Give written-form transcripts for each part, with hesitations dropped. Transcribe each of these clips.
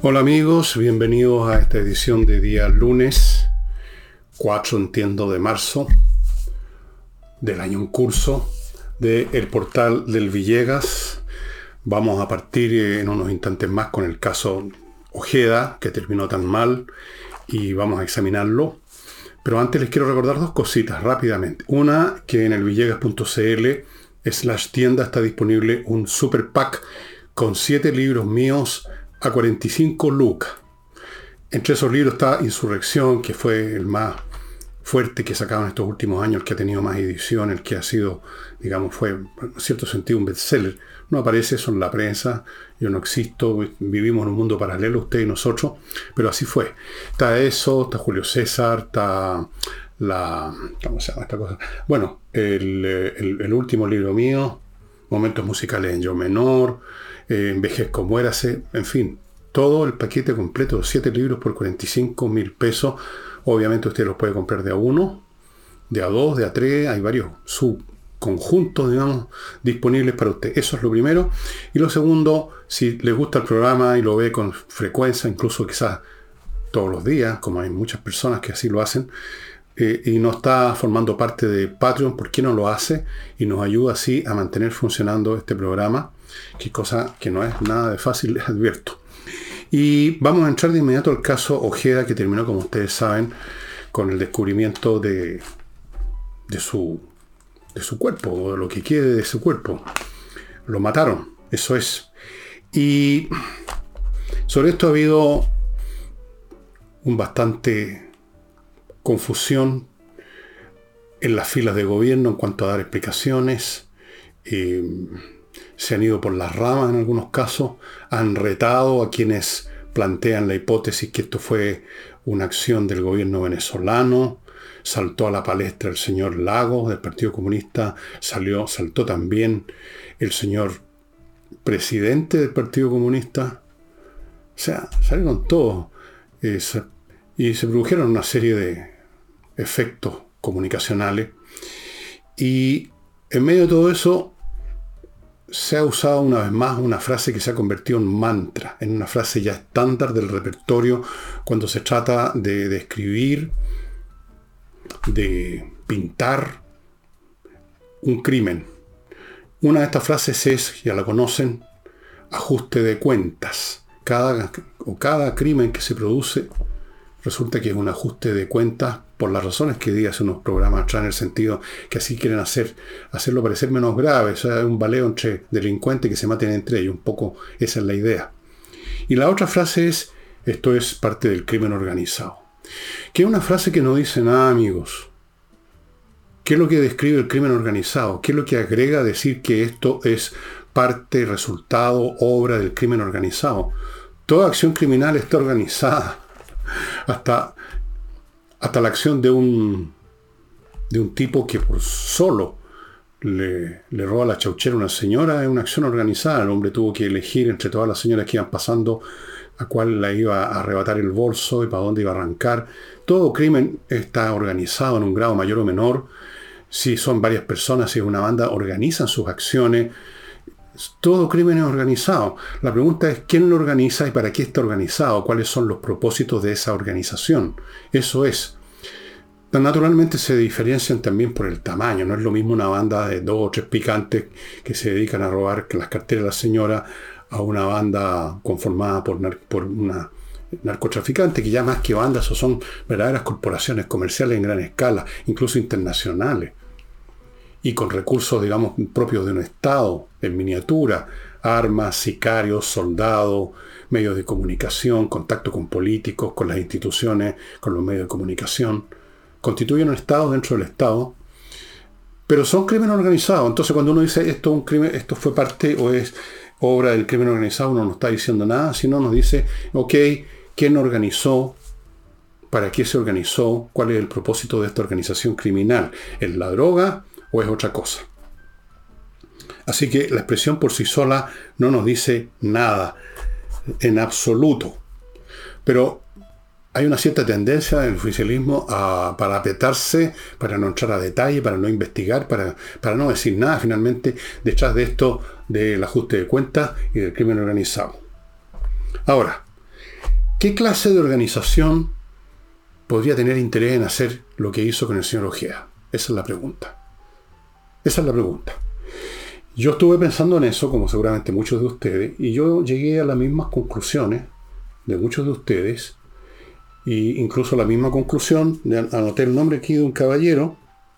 Hola amigos, bienvenidos a esta edición de día lunes 4, entiendo, de marzo del año en curso de El Portal del Villegas. Vamos a partir en unos instantes más con el caso Ojeda, que terminó tan mal, y vamos a examinarlo. Pero antes les quiero recordar dos cositas rápidamente. Una, que en el villegas.cl/tienda está disponible un super pack con 7 libros míos a 45 lucas. Entre esos libros está Insurrección, que fue el más fuerte que sacaron estos últimos años, el que ha tenido más edición, el que ha sido, digamos, fue en cierto sentido un bestseller. No aparece eso en la prensa, yo no existo, vivimos en un mundo paralelo, usted y nosotros, pero así fue. Está eso, está Julio César, está ¿cómo se llama esta cosa? Bueno, el último libro mío, Momentos musicales en yo menor, Envejezco, muérase, en fin, todo el paquete completo de 7 libros por 45.000 pesos. Obviamente usted los puede comprar de a uno, de a dos, de a tres, hay varios subconjuntos, digamos, disponibles para usted. Eso es lo primero. Y lo segundo, si le gusta el programa y lo ve con frecuencia, incluso quizás todos los días, como hay muchas personas que así lo hacen, y no está formando parte de Patreon, ¿por qué no lo hace? Y nos ayuda así a mantener funcionando este programa, que cosa que no es nada de fácil, les advierto. Y vamos a entrar de inmediato al caso Ojeda, que terminó, como ustedes saben, con el descubrimiento de su cuerpo, o de lo que quede de su cuerpo. Lo mataron, eso es. Y sobre esto ha habido bastante confusión en las filas de gobierno en cuanto a dar explicaciones. Se han ido por las ramas en algunos casos, han retado a quienes plantean la hipótesis que esto fue una acción del gobierno venezolano. Saltó a la palestra el señor Lagos del Partido Comunista, saltó también el señor presidente del Partido Comunista. O sea, salieron todos y se produjeron una serie de efectos comunicacionales, y en medio de todo eso se ha usado una vez más una frase que se ha convertido en mantra, en una frase ya estándar del repertorio cuando se trata de describir, de pintar un crimen. Una de estas frases es, ya la conocen, ajuste de cuentas. Cada crimen que se produce resulta que es un ajuste de cuentas por las razones que di hace unos programas atrás, en el sentido que así quieren hacerlo parecer menos grave. O sea, es un baleo entre delincuentes que se maten entre ellos. Un poco esa es la idea. Y la otra frase es, esto es parte del crimen organizado. Que es una frase que no dice nada, amigos. ¿Qué es lo que describe el crimen organizado? ¿Qué es lo que agrega a decir que esto es parte, resultado, obra del crimen organizado? Toda acción criminal está organizada. Hasta la acción de un tipo que por solo le roba la chauchera a una señora es una acción organizada. El hombre tuvo que elegir entre todas las señoras que iban pasando a cuál la iba a arrebatar el bolso y para dónde iba a arrancar. Todo crimen está organizado en un grado mayor o menor. Si son varias personas, si es una banda, organizan sus acciones. Todo crimen es organizado. La pregunta es quién lo organiza y para qué está organizado, cuáles son los propósitos de esa organización. Eso es. Naturalmente se diferencian también por el tamaño. No es lo mismo una banda de 2 o 3 picantes que se dedican a robar las carteras de la señora a una banda conformada por una narcotraficante, que ya más que bandas son verdaderas corporaciones comerciales en gran escala, incluso internacionales, y con recursos, digamos, propios de un Estado, en miniatura, armas, sicarios, soldados, medios de comunicación, contacto con políticos, con las instituciones, con los medios de comunicación. Constituyen un Estado dentro del Estado, pero son crimen organizado. Entonces cuando uno dice esto es un crimen, esto fue parte o es obra del crimen organizado, uno no está diciendo nada, sino nos dice, ok, ¿quién organizó? ¿Para qué se organizó? ¿Cuál es el propósito de esta organización criminal? ¿Es la droga o es otra cosa? Así que la expresión por sí sola no nos dice nada, en absoluto. Pero hay una cierta tendencia del oficialismo a parapetarse, para no entrar a detalle, para no investigar, para no decir nada finalmente detrás de esto del ajuste de cuentas y del crimen organizado. Ahora, ¿Qué clase de organización podría tener interés en hacer lo que hizo con el señor Ojeda? Esa es la pregunta. Esa es la pregunta. Yo estuve pensando en eso, como seguramente muchos de ustedes, y yo llegué a las mismas conclusiones de muchos de ustedes, e incluso la misma conclusión, anoté el nombre aquí de un caballero,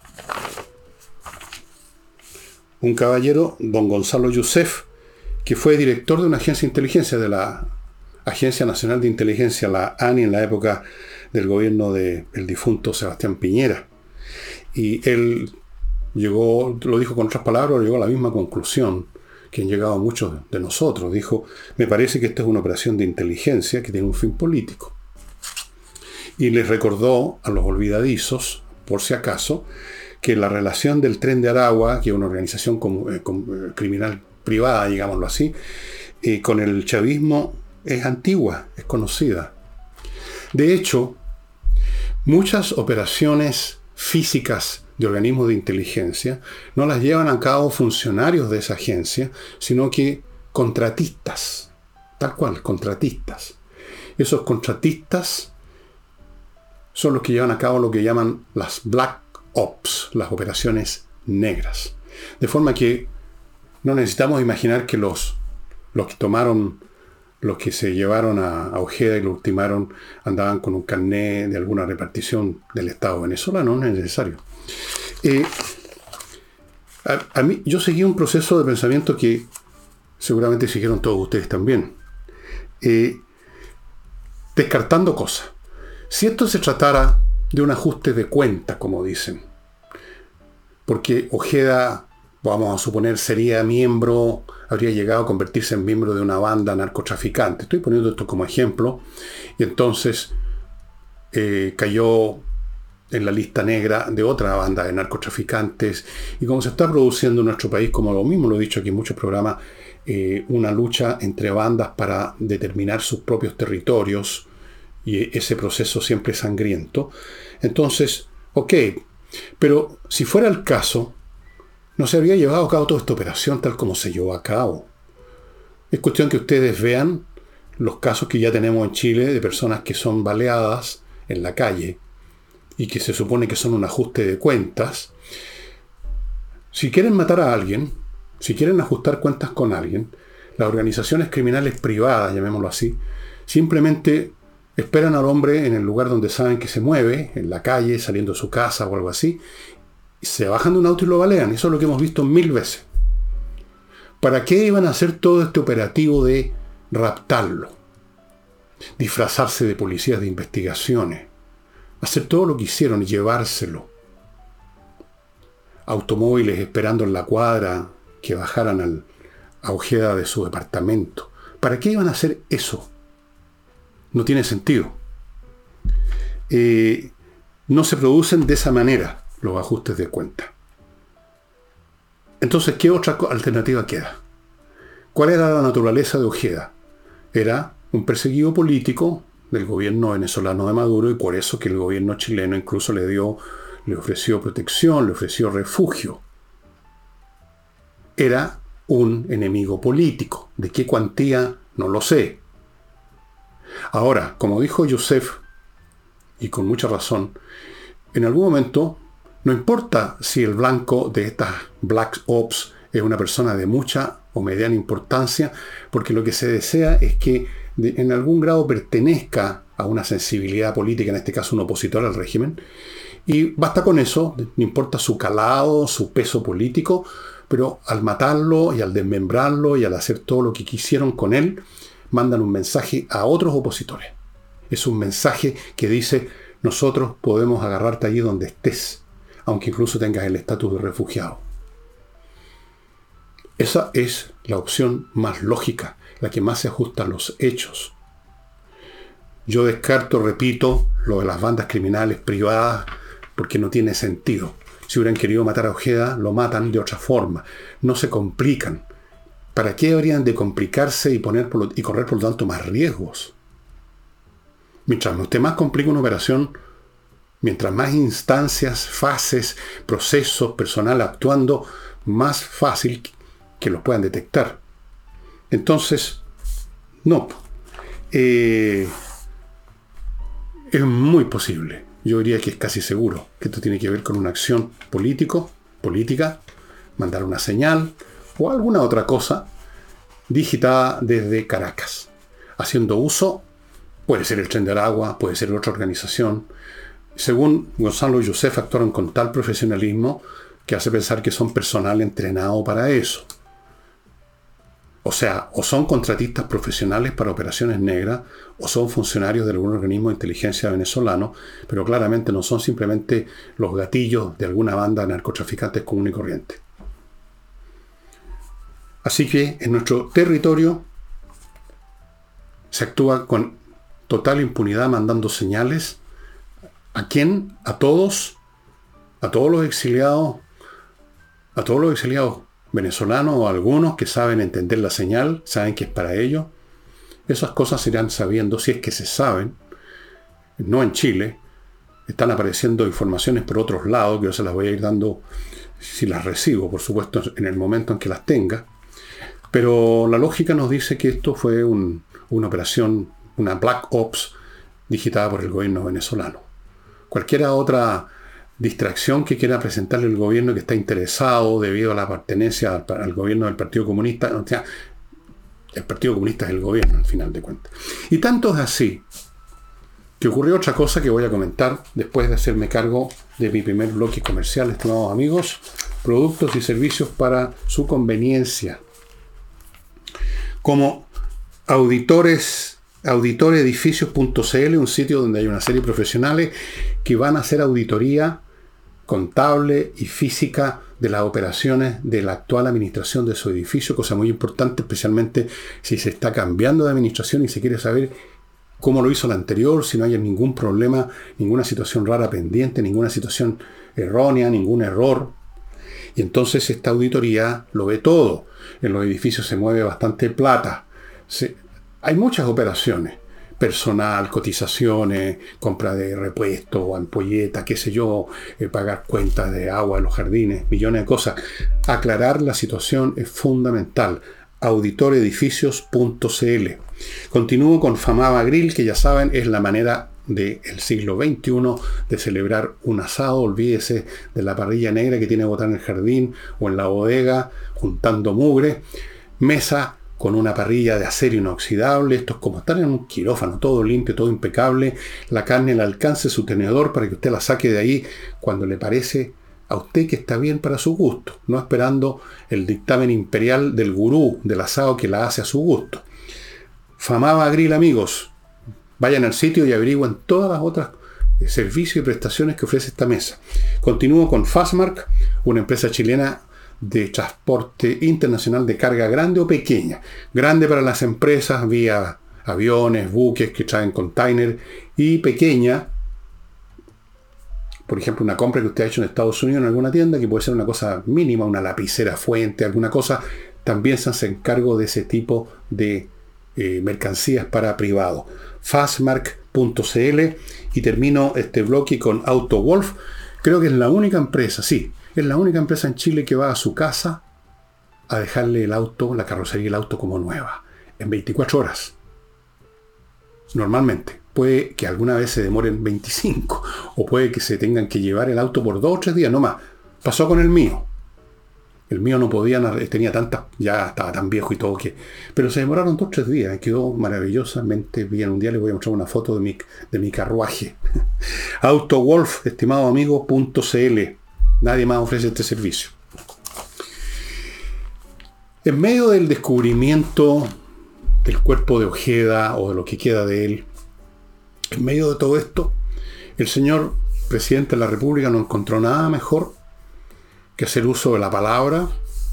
don Gonzalo Youssef, que fue director de una agencia de inteligencia, de la Agencia Nacional de Inteligencia, la ANI, en la época del gobierno del difunto Sebastián Piñera. Y él llegó, lo dijo con otras palabras, llegó a la misma conclusión que han llegado muchos de nosotros. Dijo, me parece que esta es una operación de inteligencia que tiene un fin político. Y les recordó a los olvidadizos, por si acaso, que la relación del Tren de Aragua, que es una organización criminal privada, digámoslo así, con el chavismo es antigua, es conocida. De hecho, muchas operaciones físicas de organismos de inteligencia no las llevan a cabo funcionarios de esa agencia, sino que contratistas, tal cual, contratistas. Esos contratistas son los que llevan a cabo lo que llaman las Black Ops, las operaciones negras. De forma que no necesitamos imaginar que los que se llevaron a Ojeda y lo ultimaron andaban con un carné de alguna repartición del Estado venezolano, no es necesario. A mí, yo seguí un proceso de pensamiento que seguramente siguieron todos ustedes también. Descartando cosas. Si esto se tratara de un ajuste de cuenta, como dicen, porque Ojeda, vamos a suponer, habría llegado a convertirse en miembro de una banda narcotraficante. Estoy poniendo esto como ejemplo. Y entonces cayó en la lista negra de otra banda de narcotraficantes. Y como se está produciendo en nuestro país, como lo mismo lo he dicho aquí en muchos programas, una lucha entre bandas para determinar sus propios territorios, y ese proceso siempre es sangriento. Entonces, ok, pero si fuera el caso, no se habría llevado a cabo toda esta operación tal como se llevó a cabo. Es cuestión que ustedes vean los casos que ya tenemos en Chile de personas que son baleadas en la calle y que se supone que son un ajuste de cuentas. Si quieren matar a alguien, si quieren ajustar cuentas con alguien, las organizaciones criminales privadas, llamémoslo así, simplemente esperan al hombre en el lugar donde saben que se mueve, en la calle, saliendo de su casa o algo así, se bajan de un auto y lo balean. Eso es lo que hemos visto 1000 veces. ¿Para qué iban a hacer todo este operativo de raptarlo? Disfrazarse de policías de investigaciones. Hacer todo lo que hicieron y llevárselo. Automóviles esperando en la cuadra que bajaran a Ojeda de su departamento. ¿Para qué iban a hacer eso? No tiene sentido. No se producen de esa manera los ajustes de cuenta. Entonces, ¿qué otra alternativa queda? ¿Cuál era la naturaleza de Ojeda? Era un perseguido político del gobierno venezolano de Maduro, y por eso que el gobierno chileno incluso le ofreció protección, le ofreció refugio. Era un enemigo político. ¿De qué cuantía? No lo sé. Ahora, como dijo Youssef, y con mucha razón, en algún momento, no importa si el blanco de estas Black Ops es una persona de mucha o mediana importancia, porque lo que se desea es que en algún grado pertenezca a una sensibilidad política, en este caso un opositor al régimen, y basta con eso, no importa su calado, su peso político, pero al matarlo y al desmembrarlo y al hacer todo lo que quisieron con él, mandan un mensaje a otros opositores. Es un mensaje que dice, nosotros podemos agarrarte allí donde estés, aunque incluso tengas el estatus de refugiado. Esa es la opción más lógica, la que más se ajusta a los hechos. Yo descarto, repito, lo de las bandas criminales privadas, porque no tiene sentido. Si hubieran querido matar a Ojeda, lo matan de otra forma. No se complican. ¿Para qué habrían de complicarse y correr por lo tanto más riesgos? Mientras usted más complica una operación, mientras más instancias, fases, procesos, personal actuando, más fácil que los puedan detectar. Entonces, no. Es muy posible. Yo diría que es casi seguro que esto tiene que ver con una acción política, mandar una señal o alguna otra cosa digitada desde Caracas, haciendo uso, puede ser el Tren de Aragua, puede ser otra organización. Según Gonzalo Youssef, actuaron con tal profesionalismo que hace pensar que son personal entrenado para eso. O sea, o son contratistas profesionales para operaciones negras, o son funcionarios de algún organismo de inteligencia venezolano, pero claramente no son simplemente los gatillos de alguna banda de narcotraficantes común y corriente. Así que en nuestro territorio se actúa con total impunidad, mandando señales. ¿A quién? A todos los exiliados venezolanos o algunos que saben entender la señal, saben que es para ellos. Esas cosas se irán sabiendo, si es que se saben, no en Chile. Están apareciendo informaciones por otros lados, que yo se las voy a ir dando si las recibo, por supuesto, en el momento en que las tenga. Pero la lógica nos dice que esto fue una operación, una black ops, digitada por el gobierno venezolano. Cualquier otra distracción que quiera presentarle el gobierno que está interesado debido a la pertenencia al gobierno del Partido Comunista, o sea, el Partido Comunista es el gobierno, al final de cuentas. Y tanto es así que ocurrió otra cosa que voy a comentar después de hacerme cargo de mi primer bloque comercial, estimados amigos, productos y servicios para su conveniencia. Como auditoredficios.cl, un sitio donde hay una serie de profesionales que van a hacer auditoría contable y física de las operaciones de la actual administración de su edificio, cosa muy importante, especialmente si se está cambiando de administración y se quiere saber cómo lo hizo la anterior, si no hay ningún problema, ninguna situación rara pendiente, ninguna situación errónea, ningún error. Y entonces esta auditoría lo ve todo. En los edificios se mueve bastante plata. Hay muchas operaciones. Personal, cotizaciones, compra de repuestos, ampolletas, qué sé yo, pagar cuentas de agua en los jardines, millones de cosas. Aclarar la situación es fundamental. Auditoredficios.cl. Continúo con Famaba Grill, que ya saben es la manera del siglo XXI de celebrar un asado. Olvídese de la parrilla negra que tiene que botar en el jardín o en la bodega juntando mugre. Mesa con una parrilla de acero inoxidable. Esto es como estar en un quirófano, todo limpio, todo impecable. La carne al alcance de su tenedor para que usted la saque de ahí cuando le parece a usted que está bien para su gusto, no esperando el dictamen imperial del gurú del asado que la hace a su gusto. Famaba Grill, amigos. Vayan al sitio y averigüen todas las otras servicios y prestaciones que ofrece esta mesa. Continúo con Fastmark, una empresa chilena de transporte internacional de carga grande o pequeña. Grande para las empresas vía aviones, buques que traen container, y pequeña, por ejemplo, una compra que usted ha hecho en Estados Unidos en alguna tienda, que puede ser una cosa mínima, una lapicera Fuente, alguna cosa, también se hace cargo de ese tipo de mercancías para privado. Fastmark.cl. Y termino este bloque con AutoWolf. Creo que es la única empresa, es la única empresa en Chile que va a su casa a dejarle el auto, la carrocería y el auto como nueva, en 24 horas. Normalmente. Puede que alguna vez se demoren 25, o puede que se tengan que llevar el auto por 2 o 3 días, no más. Pasó con el mío. El mío no podía, tenía tantas, ya estaba tan viejo y todo pero se demoraron 2 o 3 días, quedó maravillosamente bien. Un día les voy a mostrar una foto de mi carruaje. AutoWolf, estimado amigo, .cl. Nadie más ofrece este servicio. En medio del descubrimiento del cuerpo de Ojeda, o de lo que queda de él, en medio de todo esto, el señor presidente de la República no encontró nada mejor que hacer uso de la palabra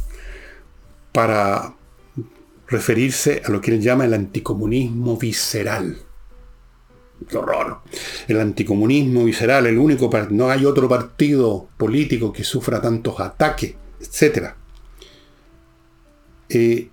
para referirse a lo que él llama el anticomunismo visceral. ¡Qué horror! El anticomunismo visceral, el único, no hay otro partido político que sufra tantos ataques, etc. El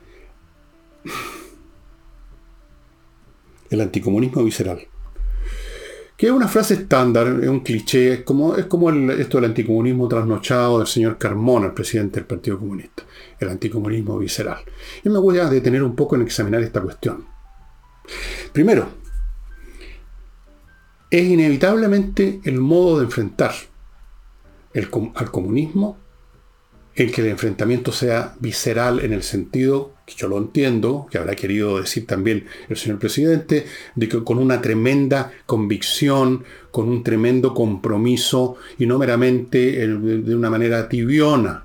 anticomunismo visceral, que es una frase estándar, es un cliché, es como esto del anticomunismo trasnochado del señor Carmona, el presidente del Partido Comunista, el anticomunismo visceral. Y me voy a detener un poco en examinar esta cuestión. Primero, es inevitablemente el modo de enfrentar al comunismo, el que el enfrentamiento sea visceral en el sentido, que yo lo entiendo, que habrá querido decir también el señor presidente, de que con una tremenda convicción, con un tremendo compromiso y no meramente de una manera tibiona.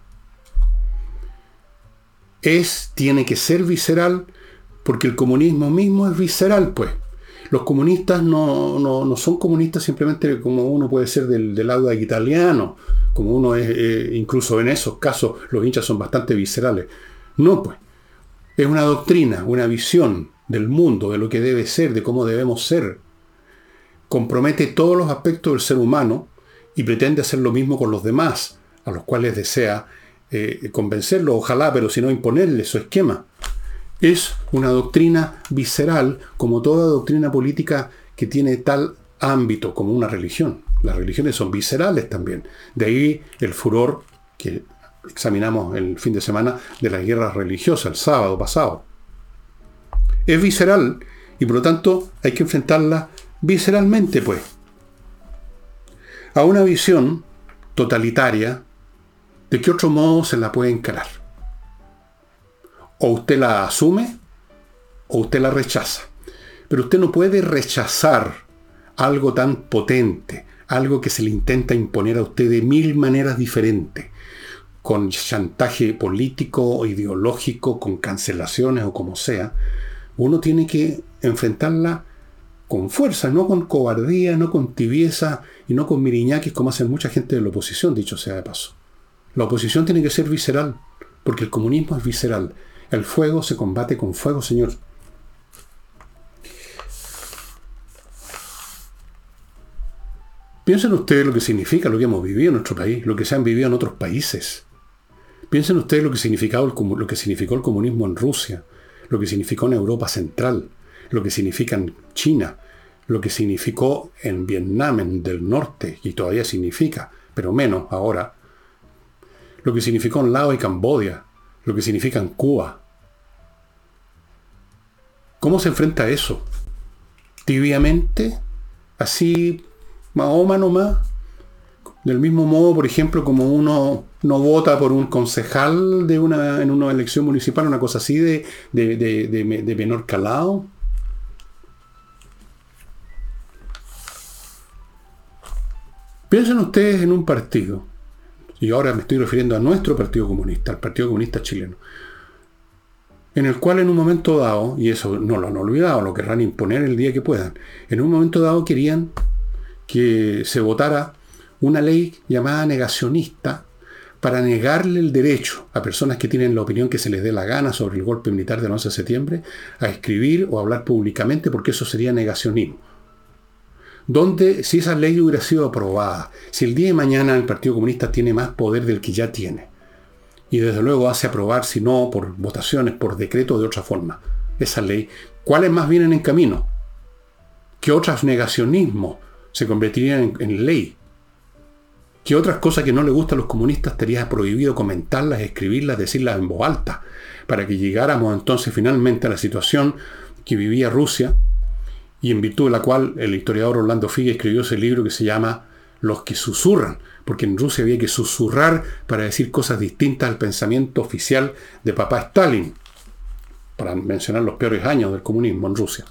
Tiene que ser visceral porque el comunismo mismo es visceral, pues. Los comunistas no son comunistas simplemente como uno puede ser del lado italiano, como uno es, incluso en esos casos los hinchas son bastante viscerales. No, pues. Es una doctrina, una visión del mundo, de lo que debe ser, de cómo debemos ser. Compromete todos los aspectos del ser humano y pretende hacer lo mismo con los demás, a los cuales desea convencerlos, ojalá, pero si no imponerle su esquema. Es una doctrina visceral, como toda doctrina política que tiene tal ámbito como una religión. Las religiones son viscerales también. De ahí el furor que examinamos el fin de semana de las guerras religiosas, el sábado pasado. Es visceral y por lo tanto hay que enfrentarla visceralmente, pues. A una visión totalitaria, ¿de qué otro modo se la puede encarar? O usted la asume o usted la rechaza. Pero usted no puede rechazar algo tan potente, algo que se le intenta imponer a usted de 1000 maneras diferentes, con chantaje político o ideológico, con cancelaciones o como sea. Uno tiene que enfrentarla con fuerza, no con cobardía, no con tibieza y no con miriñaques como hacen mucha gente de la oposición, dicho sea de paso. La oposición tiene que ser visceral, porque el comunismo es visceral. El fuego se combate con fuego, señor. Piensen ustedes lo que significa lo que hemos vivido en nuestro país, lo que se han vivido en otros países. Piensen ustedes lo que significó el comunismo en Rusia, lo que significó en Europa Central, lo que significa en China, lo que significó en Vietnam, en del norte, y todavía significa, pero menos ahora, lo que significó en Laos y Camboya, lo que significa en Cuba. ¿Cómo se enfrenta a eso? ¿Tibiamente? ¿Así, Mahoma nomás? Del mismo modo, por ejemplo, como uno no vota por un concejal en una elección municipal, una cosa así de menor calado. Piensen ustedes en un partido, y ahora me estoy refiriendo a nuestro Partido Comunista, al Partido Comunista Chileno, en el cual en un momento dado, y eso no lo han olvidado, lo querrán imponer el día que puedan, en un momento dado querían que se votara una ley llamada negacionista para negarle el derecho a personas que tienen la opinión que se les dé la gana sobre el golpe militar del 11 de septiembre a escribir o hablar públicamente, porque eso sería negacionismo. Donde, si esa ley hubiera sido aprobada, si el día de mañana el Partido Comunista tiene más poder del que ya tiene, y desde luego hace aprobar, si no por votaciones, por decreto de otra forma, esa ley, ¿cuáles más vienen en camino? ¿Qué otros negacionismos se convertirían en ley? ¿Qué otras cosas que no le gustan a los comunistas estaría prohibido comentarlas, escribirlas, decirlas en voz alta, para que llegáramos entonces finalmente a la situación que vivía Rusia, y en virtud de la cual el historiador Orlando Figes escribió ese libro que se llama Los que susurran, porque en Rusia había que susurrar para decir cosas distintas al pensamiento oficial de papá Stalin, para mencionar los peores años del comunismo en Rusia.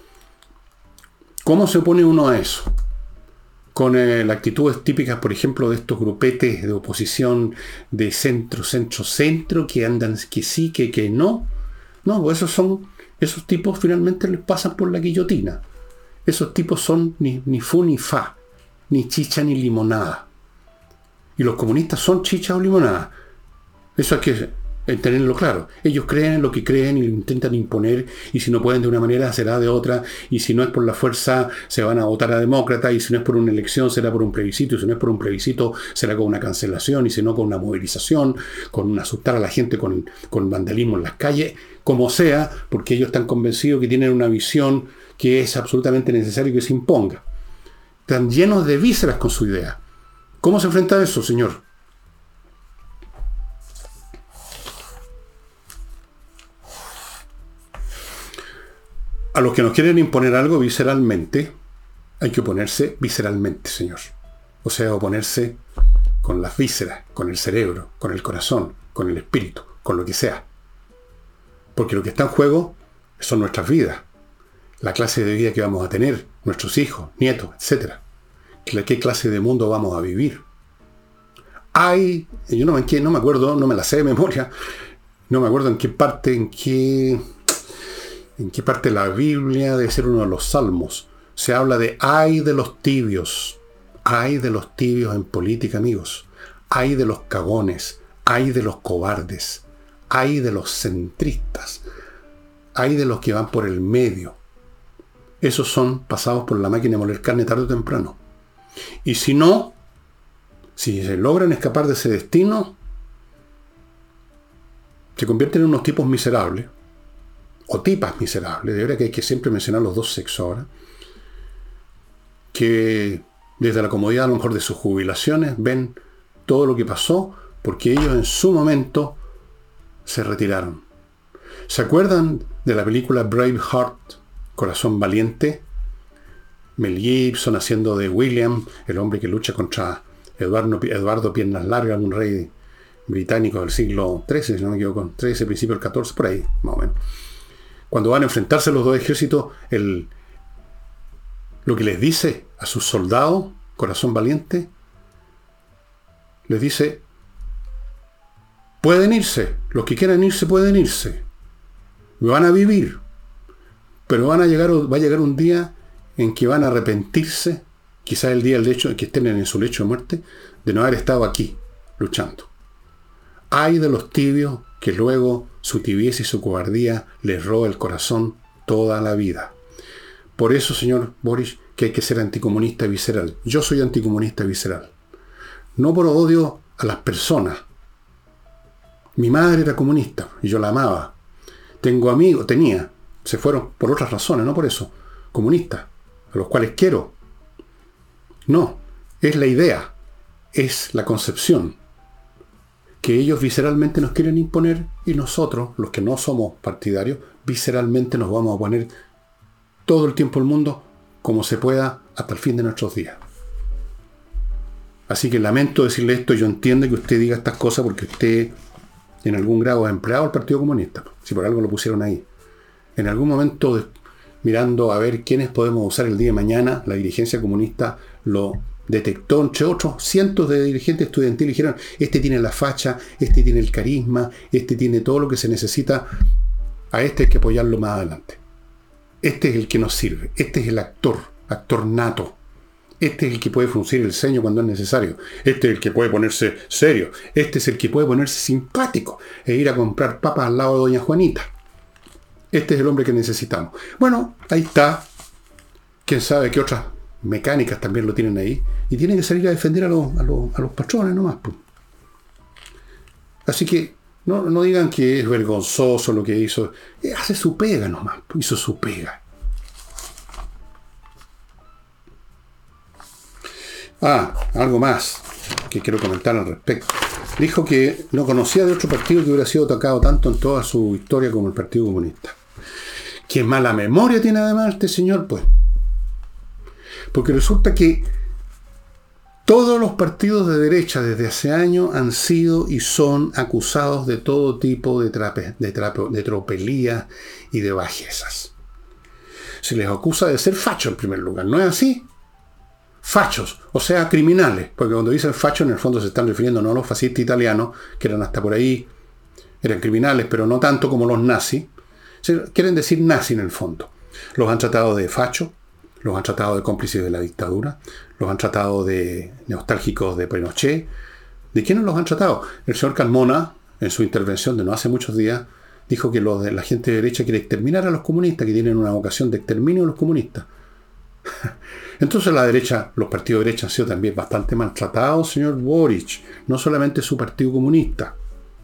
¿Cómo se opone uno a eso? Con las actitudes típicas, por ejemplo, de estos grupetes de oposición de centro, que andan que sí, que no. No, pues esos tipos finalmente les pasan por la guillotina. Esos tipos son ni fu ni fa, ni chicha ni limonada. Y los comunistas son chicha o limonada. Eso hay que tenerlo claro. Ellos creen en lo que creen y lo intentan imponer, y si no pueden de una manera será de otra, y si no es por la fuerza se van a votar a demócrata, y si no es por una elección será por un plebiscito, y si no es por un plebiscito será con una cancelación, y si no con una movilización, con asustar a la gente con vandalismo en las calles, como sea, porque ellos están convencidos que tienen una visión que es absolutamente necesario que se imponga. Están llenos de vísceras con su idea. ¿Cómo se enfrenta a eso, señor? A los que nos quieren imponer algo visceralmente, Hay que oponerse visceralmente, señor. O sea, oponerse con las vísceras, con el cerebro, con el corazón, con el espíritu, con lo que sea. Porque lo que está en juego son nuestras vidas, la clase de vida que vamos a tener, nuestros hijos, nietos, etc. ¿Qué clase de mundo vamos a vivir? Yo no me acuerdo, no me la sé de memoria, no me acuerdo en qué parte de la Biblia, debe ser uno de los Salmos, se habla de ay de los tibios. Ay de los tibios en política, amigos. Ay de los cagones. Ay de los cobardes. Ay de los centristas. Ay de los que van por el medio. Esos son pasados por la máquina de moler carne tarde o temprano. Y si no, si se logran escapar de ese destino, se convierten en unos tipos miserables. O tipas miserables. De verdad que hay que siempre mencionar los dos sexos ahora. Que desde la comodidad a lo mejor de sus jubilaciones ven todo lo que pasó porque ellos en su momento se retiraron. ¿Se acuerdan de la película Braveheart, Corazón Valiente? Mel Gibson haciendo de William, el hombre que lucha contra Eduardo Piernas Largas, un rey británico del siglo XIII, si no me equivoco, XIII, principio del XIV, por ahí, más o menos. Cuando van a enfrentarse los dos ejércitos, lo que les dice a sus soldados, Corazón Valiente, les dice, pueden irse, los que quieran irse pueden irse, van a vivir, pero va a llegar un día en que van a arrepentirse, quizás el día del hecho en que estén en su lecho de muerte, de no haber estado aquí, luchando. Ay de los tibios que luego su tibieza y su cobardía les roba el corazón toda la vida. Por eso, señor Boric, que hay que ser anticomunista visceral. Yo soy anticomunista visceral. No por odio a las personas. Mi madre era comunista y yo la amaba. Se fueron por otras razones, no por eso. Comunistas, a los cuales quiero. No, es la idea, es la concepción que ellos visceralmente nos quieren imponer y nosotros, los que no somos partidarios, visceralmente nos vamos a oponer todo el tiempo del mundo, como se pueda, hasta el fin de nuestros días. Así que lamento decirle esto, yo entiendo que usted diga estas cosas porque usted en algún grado es empleado del Partido Comunista, si por algo lo pusieron ahí. En algún momento, mirando a ver quiénes podemos usar el día de mañana, la dirigencia comunista lo detectó, entre otros, cientos de dirigentes estudiantiles dijeron, este tiene la facha, este tiene el carisma, este tiene todo lo que se necesita, a este hay que apoyarlo más adelante. Este es el que nos sirve. Este es el actor nato. Este es el que puede fruncir el ceño cuando es necesario. Este es el que puede ponerse serio. Este es el que puede ponerse simpático e ir a comprar papas al lado de doña Juanita. Este es el hombre que necesitamos. Bueno, ahí está. Quién sabe qué otras mecánicas también lo tienen ahí. Y tienen que salir a defender a los patrones nomás. Pues. Así que no digan que es vergonzoso lo que hizo. Hace su pega nomás. Hizo su pega. Algo más que quiero comentar al respecto. Dijo que no conocía de otro partido que hubiera sido atacado tanto en toda su historia como el Partido Comunista. ¿Qué mala memoria tiene además este señor? Pues. Porque resulta que todos los partidos de derecha desde hace años han sido y son acusados de todo tipo de tropelías y de bajezas. Se les acusa de ser fachos en primer lugar, ¿no es así? Fachos, o sea, criminales, porque cuando dicen fachos en el fondo se están refiriendo no a los fascistas italianos, que eran hasta por ahí, eran criminales, pero no tanto como los nazis. Quieren decir nazi en el fondo. Los han tratado de fachos, los han tratado de cómplices de la dictadura, los han tratado de nostálgicos de Pinochet. ¿De quiénes los han tratado? El señor Carmona, en su intervención de no hace muchos días, dijo que la gente de derecha quiere exterminar a los comunistas, que tienen una vocación de exterminio de los comunistas. Entonces la derecha, los partidos de derecha han sido también bastante maltratados, señor Boric, no solamente su partido comunista.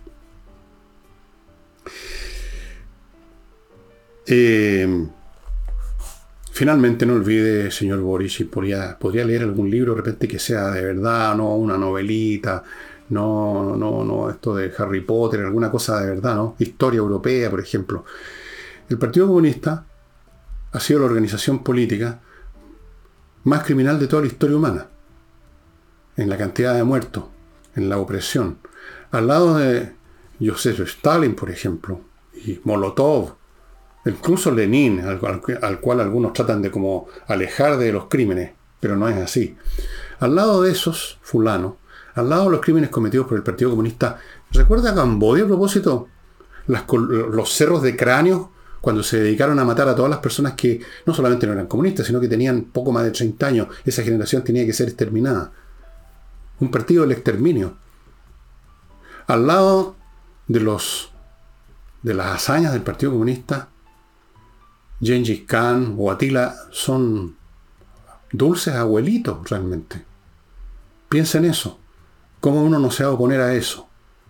Finalmente no olvide, señor Boric, podría leer algún libro de repente que sea de verdad, no una novelita, no esto de Harry Potter, alguna cosa de verdad, ¿no? Historia europea, por ejemplo. El Partido Comunista ha sido la organización política más criminal de toda la historia humana, en la cantidad de muertos, en la opresión. Al lado de Joseph Stalin, por ejemplo, y Molotov, incluso Lenin, al cual algunos tratan de como alejar de los crímenes, pero no es así. Al lado de esos fulanos, al lado de los crímenes cometidos por el Partido Comunista, ¿recuerda Camboya a propósito? Los cerros de cráneos, cuando se dedicaron a matar a todas las personas que no solamente no eran comunistas, sino que tenían poco más de 30 años. Esa generación tenía que ser exterminada. Un partido del exterminio. Al lado de las hazañas del Partido Comunista, Gengis Khan o Atila son dulces abuelitos realmente. Piensa en eso. ¿Cómo uno no se va a oponer a eso?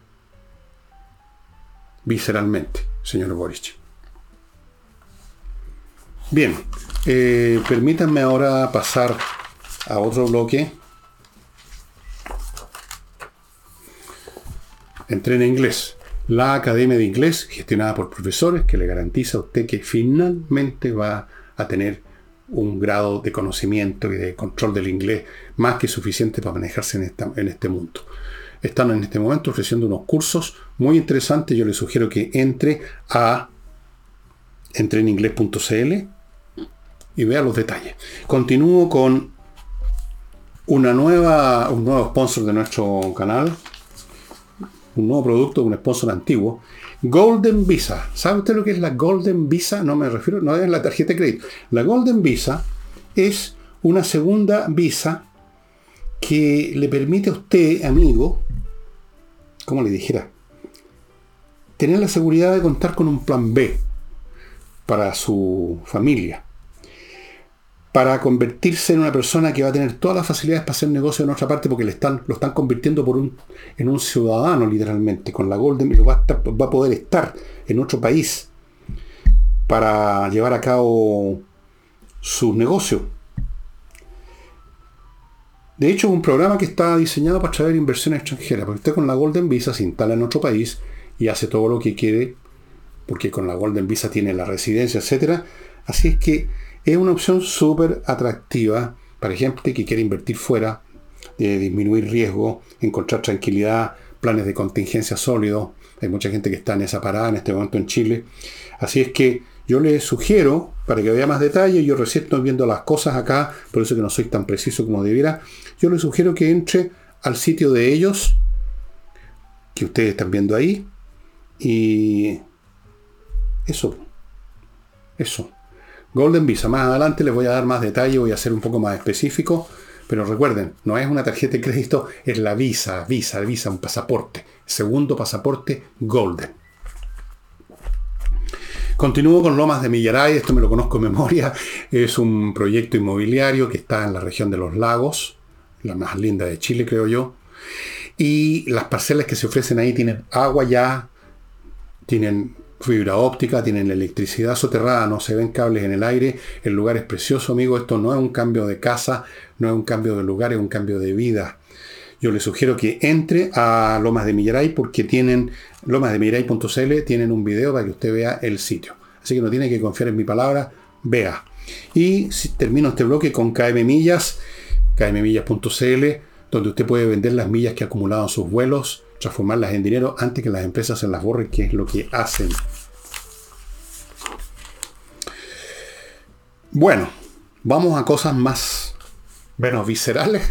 Visceralmente, señor Boric. Bien, permítanme ahora pasar a otro bloque. Entrena Inglés. La Academia de Inglés, gestionada por profesores, que le garantiza a usted que finalmente va a tener un grado de conocimiento y de control del inglés más que suficiente para manejarse en este mundo. Están en este momento ofreciendo unos cursos muy interesantes. Yo le sugiero que entre a entreninglés.cl y vea los detalles. Continúo con un nuevo sponsor de nuestro canal, un nuevo producto, un sponsor antiguo, Golden Visa. ¿Sabe usted lo que es la Golden Visa? No me refiero, no es la tarjeta de crédito. La Golden Visa es una segunda visa que le permite a usted, amigo, como le dijera, tener la seguridad de contar con un plan B para su familia, para convertirse en una persona que va a tener todas las facilidades para hacer negocio en otra parte, porque lo están convirtiendo en un ciudadano, literalmente. Con la Golden va a poder estar en otro país para llevar a cabo sus negocios. De hecho, es un programa que está diseñado para atraer inversión extranjera, porque usted con la Golden Visa se instala en otro país y hace todo lo que quiere, porque con la Golden Visa tiene la residencia, etc. Así es que es una opción súper atractiva para gente que quiere invertir fuera, disminuir riesgo, encontrar tranquilidad, planes de contingencia sólidos. Hay mucha gente que está en esa parada en este momento en Chile. Así es que yo les sugiero, para que vea más detalle, yo recién estoy viendo las cosas acá, por eso que no soy tan preciso como debiera, yo les sugiero que entre al sitio de ellos, que ustedes están viendo ahí, y eso. Golden Visa. Más adelante les voy a dar más detalle, voy a ser un poco más específico, pero recuerden, no es una tarjeta de crédito, es la Visa, un pasaporte. Segundo pasaporte Golden. Continúo con Lomas de Millaray, esto me lo conozco de memoria, es un proyecto inmobiliario que está en la región de los lagos, la más linda de Chile, creo yo, y las parcelas que se ofrecen ahí tienen agua ya, tienen fibra óptica, tienen electricidad soterrada, no se ven cables en el aire, el lugar es precioso, amigo. Esto no es un cambio de casa, no es un cambio de lugar, es un cambio de vida. Yo le sugiero que entre a Lomas de Millaray, porque tienen lomasdemillaray.cl, tienen un video para que usted vea el sitio. Así que no tiene que confiar en mi palabra, vea. Y si termino este bloque con KM Millas, kmmillas.cl, donde usted puede vender las millas que ha acumulado en sus vuelos, transformarlas en dinero antes que las empresas se las borren, que es lo que hacen. Bueno, vamos a cosas más menos viscerales.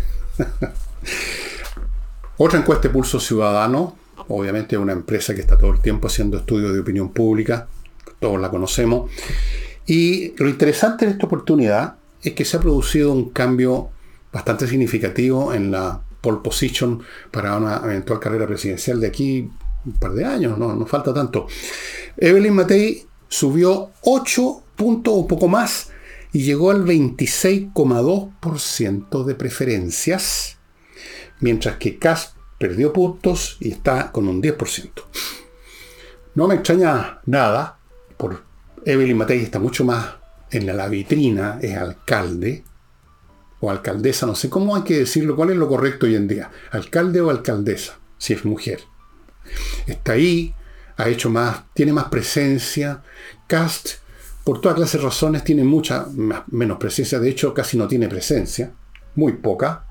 Otra encuesta de Pulso Ciudadano, obviamente es una empresa que está todo el tiempo haciendo estudios de opinión pública, todos la conocemos, y lo interesante de esta oportunidad es que se ha producido un cambio bastante significativo en la pole position para una eventual carrera presidencial de aquí un par de años, no falta tanto. Evelyn Matei subió 8 puntos o poco más y llegó al 26,2% de preferencias, mientras que Kast perdió puntos y está con un 10%. No me extraña nada, por Evelyn Matei está mucho más en la vitrina, es alcalde, o alcaldesa, no sé cómo hay que decirlo, cuál es lo correcto hoy en día, alcalde o alcaldesa, si es mujer. Está ahí, ha hecho más, tiene más presencia. Kast por toda clase de razones, tiene mucha menos presencia. De hecho, casi no tiene presencia. Muy poca.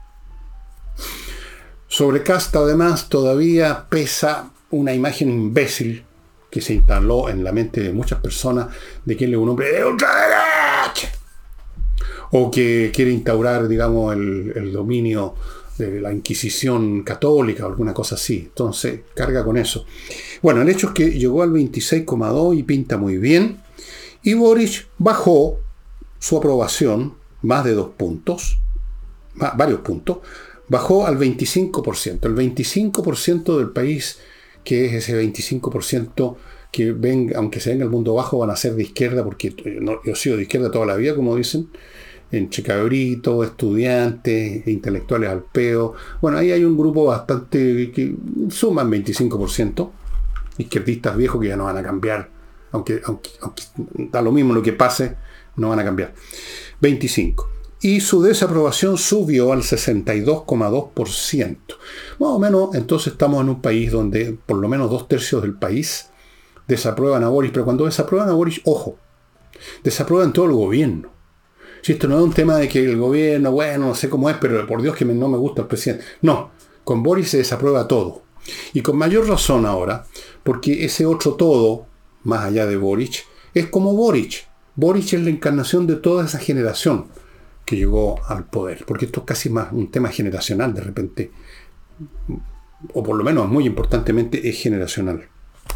Sobre Kast, además, todavía pesa una imagen imbécil que se instaló en la mente de muchas personas de que él es un hombre de ultraderecha. O que quiere instaurar, digamos, el dominio de la Inquisición católica o alguna cosa así. Entonces, carga con eso. Bueno, el hecho es que llegó al 26,2 y pinta muy bien. Y Boric bajó su aprobación más de 2 puntos, varios puntos, bajó al 25%. El 25% del país, que es ese 25% que ven, aunque se venga el mundo bajo, van a ser de izquierda, porque yo he sido de izquierda toda la vida, como dicen, en Chicabrito, estudiantes, intelectuales al peo. Bueno, ahí hay un grupo bastante que suman 25%, izquierdistas viejos que ya no van a cambiar, aunque da lo mismo lo que pase, no van a cambiar. 25. Y su desaprobación subió al 62,2%. Más o menos, entonces estamos en un país donde por lo menos 2/3 del país desaprueban a Boric. Pero cuando desaprueban a Boric, ojo, desaprueban todo el gobierno. Si esto no es un tema de que el gobierno, bueno, no sé cómo es, pero por Dios que no me gusta el presidente. No, con Boric se desaprueba todo. Y con mayor razón ahora, porque ese otro todo, más allá de Boric, es como Boric. Boric es la encarnación de toda esa generación que llegó al poder. Porque esto es casi más un tema generacional de repente. O por lo menos muy importantemente es generacional.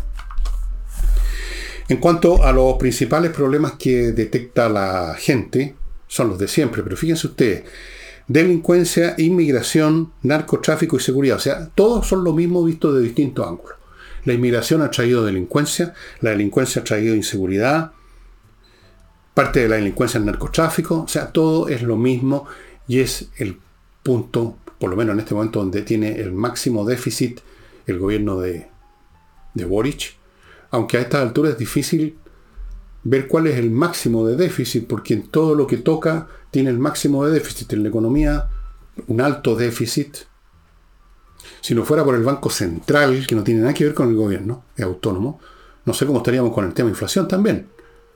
En cuanto a los principales problemas que detecta la gente, son los de siempre, pero fíjense ustedes, delincuencia, inmigración, narcotráfico y seguridad. O sea, todos son lo mismo visto de distintos ángulos. La inmigración ha traído delincuencia, la delincuencia ha traído inseguridad, parte de la delincuencia es narcotráfico. O sea, todo es lo mismo y es el punto, por lo menos en este momento, donde tiene el máximo déficit el gobierno de Boric. Aunque a estas alturas es difícil ver cuál es el máximo de déficit, porque en todo lo que toca tiene el máximo de déficit. En la economía, un alto déficit. Si no fuera por el Banco Central, que no tiene nada que ver con el gobierno, es autónomo, no sé cómo estaríamos con el tema de inflación también.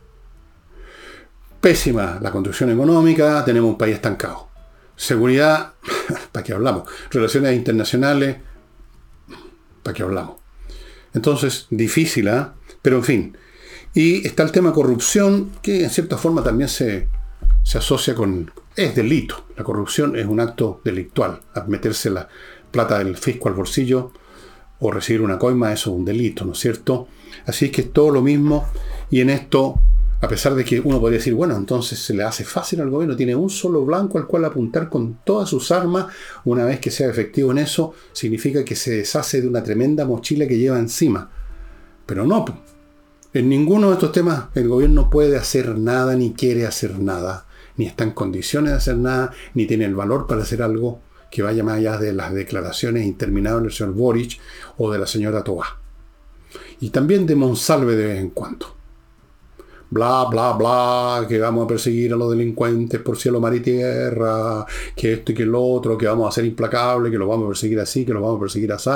Pésima la construcción económica, tenemos un país estancado. Seguridad, ¿para qué hablamos? Relaciones internacionales, ¿para qué hablamos? Entonces, difícil, ¿eh? Pero en fin. Y está el tema corrupción, que en cierta forma también se asocia con... Es delito. La corrupción es un acto delictual. Meterse la plata del fisco al bolsillo o recibir una coima, eso es un delito, ¿no es cierto? Así es que es todo lo mismo. Y en esto, a pesar de que uno podría decir, bueno, entonces se le hace fácil al gobierno, tiene un solo blanco al cual apuntar con todas sus armas. Una vez que sea efectivo en eso, significa que se deshace de una tremenda mochila que lleva encima. Pero no, en ninguno de estos temas el gobierno puede hacer nada, ni quiere hacer nada, ni está en condiciones de hacer nada, ni tiene el valor para hacer algo que vaya más allá de las declaraciones interminables del señor Boric o de la señora Tobá. Y también de Monsalve de vez en cuando. Bla, bla, bla, que vamos a perseguir a los delincuentes por cielo, mar y tierra, que esto y que lo otro, que vamos a ser implacables, que los vamos a perseguir así, que los vamos a perseguir así.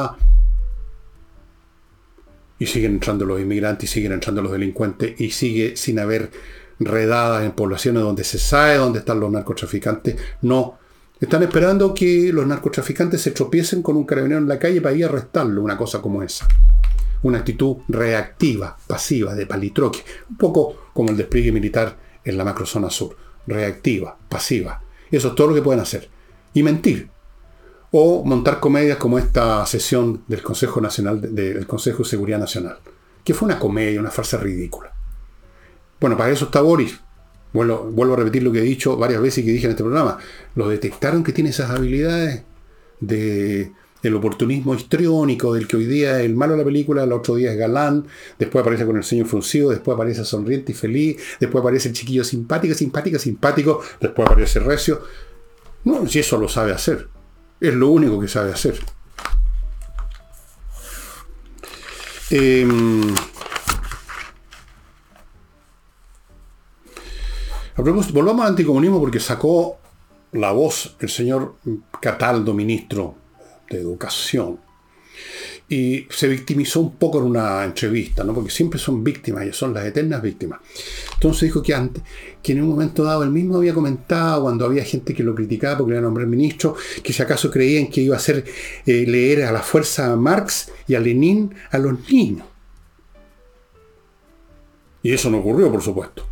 Y siguen entrando los inmigrantes, y siguen entrando los delincuentes, y sigue sin haber redadas en poblaciones donde se sabe dónde están los narcotraficantes. No. Están esperando que los narcotraficantes se tropiecen con un carabinero en la calle para ir a arrestarlo, una cosa como esa. Una actitud reactiva, pasiva, de palitroque. Un poco como el despliegue militar en la macrozona sur. Reactiva, pasiva. Eso es todo lo que pueden hacer. Y mentir. O montar comedias como esta sesión del Consejo Nacional, del Consejo de Seguridad Nacional, que fue una comedia, una farsa ridícula. Bueno, para eso está Boris. Vuelvo a repetir lo que he dicho varias veces y que dije en este programa. Lo detectaron que tiene esas habilidades del oportunismo histriónico, del que hoy día es el malo de la película, el otro día es galán, después aparece con el ceño fruncido, después aparece sonriente y feliz, después aparece el chiquillo simpático, después aparece recio. No, si eso lo sabe hacer. Es lo único que sabe hacer. A propósito, volvamos al anticomunismo porque sacó la voz el señor Cataldo, ministro de Educación. y se victimizó un poco en una entrevista, ¿no? Porque siempre son víctimas, ellos son las eternas víctimas. Entonces dijo que antes, que en un momento dado él mismo había comentado, cuando había gente que lo criticaba porque le iba a nombrar ministro, que si acaso creían que iba a hacer leer a la fuerza a Marx y a Lenin a los niños. Y eso no ocurrió, por supuesto.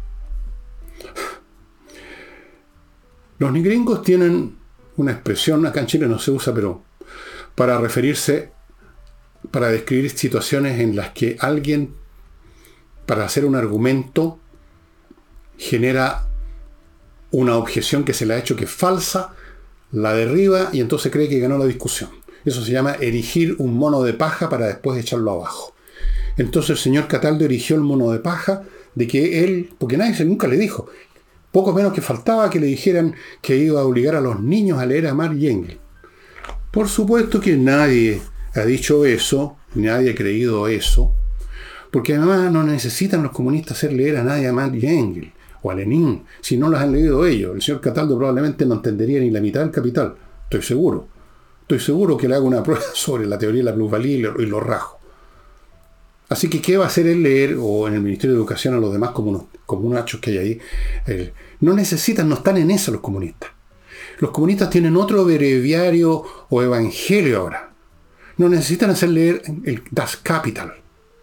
Los gringos tienen una expresión, acá en Chile no se usa, pero para referirse, para describir situaciones en las que alguien, para hacer un argumento, genera una objeción que se le ha hecho que es falsa, la derriba y entonces cree que ganó la discusión. Eso se llama erigir un mono de paja para después echarlo abajo. Entonces el señor Cataldo erigió el mono de paja de que él, porque nadie nunca le dijo, poco menos que faltaba que le dijeran que iba a obligar a los niños a leer a Marx y Engels. Por supuesto que nadie ha dicho eso, nadie ha creído eso, porque además no necesitan los comunistas hacer leer a nadie a Marx y Engels o a Lenin, si no los han leído ellos. El señor Cataldo probablemente no entendería ni la mitad del Capital, estoy seguro. Estoy seguro que le hago una prueba sobre la teoría de la plusvalía y lo rajo. Así que, ¿qué va a hacer él leer, o en el Ministerio de Educación a los demás comunachos que hay ahí? No necesitan, no están en eso los comunistas. Los comunistas tienen otro breviario o evangelio ahora. No necesitan hacer leer el Das Kapital.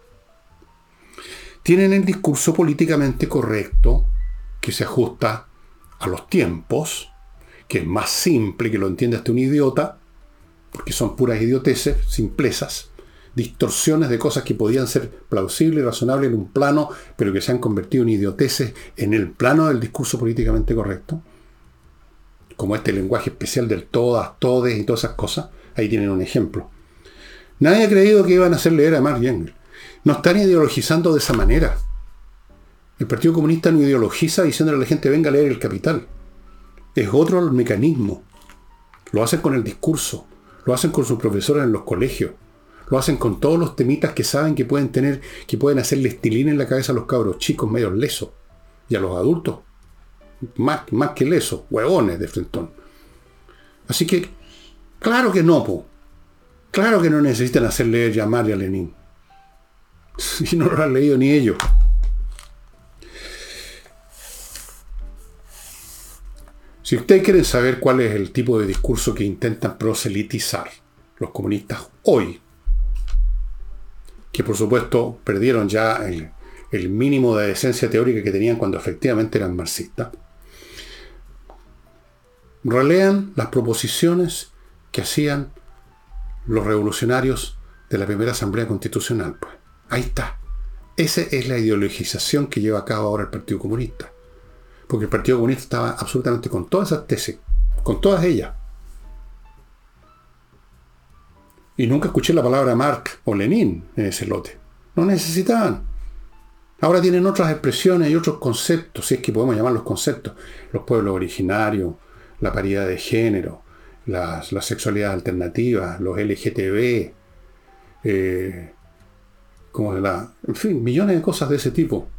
Tienen el discurso políticamente correcto, que se ajusta a los tiempos, que es más simple, que lo entiende hasta un idiota, porque son puras idioteces, simplezas, distorsiones de cosas que podían ser plausibles y razonables en un plano, pero que se han convertido en idioteces en el plano del discurso políticamente correcto, como este lenguaje especial del todas, todes y todas esas cosas. Ahí tienen un ejemplo. Nadie ha creído que iban a hacer leer a Marx y Engels. No están ideologizando de esa manera. El Partido Comunista no ideologiza diciéndole a la gente venga a leer el Capital. Es otro el mecanismo. Lo hacen con el discurso, lo hacen con sus profesores en los colegios, lo hacen con todos los temitas que saben que pueden tener, que pueden hacerle estilín en la cabeza a los cabros chicos medios lesos, y a los adultos más que lesos, huevones de frentón. Así que, claro que no, po. Claro que no necesitan hacer leer ya a Marx y a Lenin. Si no lo han leído ni ellos. Si ustedes quieren saber cuál es el tipo de discurso que intentan proselitizar los comunistas hoy, que por supuesto perdieron ya el mínimo de decencia teórica que tenían cuando efectivamente eran marxistas, relean las proposiciones que hacían los revolucionarios de la primera Asamblea Constitucional. Pues ahí está. Esa es la ideologización que lleva a cabo ahora el Partido Comunista. Porque el Partido Comunista estaba absolutamente con todas esas tesis, con todas ellas. Y nunca escuché la palabra Marx o Lenin en ese lote. No necesitaban. Ahora tienen otras expresiones y otros conceptos, si es que podemos llamarlos conceptos. Los pueblos originarios, la paridad de género, la sexualidad alternativa, los LGTB, en fin, millones de cosas de ese tipo.